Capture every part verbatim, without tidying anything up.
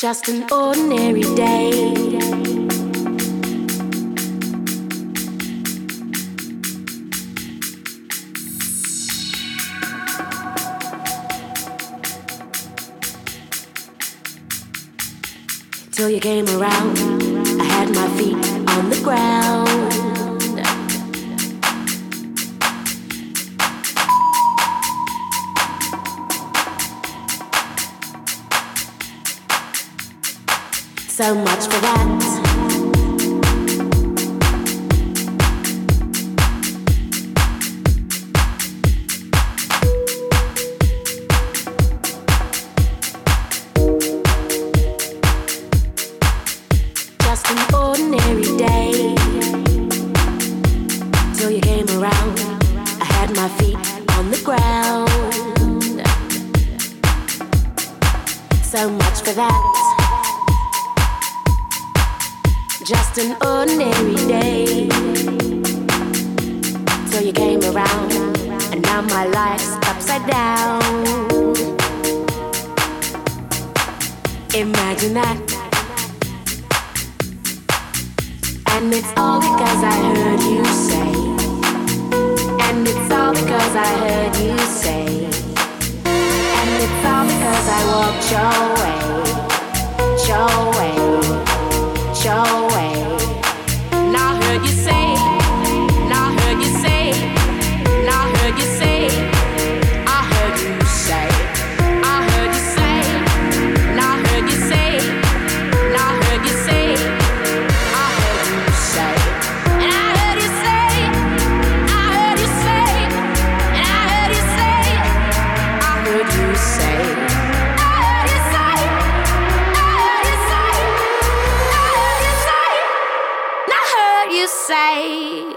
Just an ordinary day. Till you came around, I had my feet on the ground. So much for that. Just an ordinary day. Till you came around, I had my feet on the ground. So much for that. Just an ordinary day. Till you came around, and now my life's upside down. Imagine that. And it's all because I heard you say. And it's all because I heard you say. And it's all because I walked your way, your way, your way. And I heard you say, and I heard you say, and I heard you say, I heard you say, I heard you say, and I heard you say, and I heard you say, I heard you say, and I heard you say, I heard you say, and I heard you say, I heard you say, I heard you say, I heard you say, I heard you say, and I heard you say.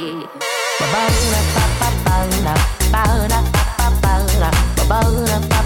Ba-ba-da-ba-ba-ba-da, ba-da-ba-ba-ba-da, ba-ba-da-ba.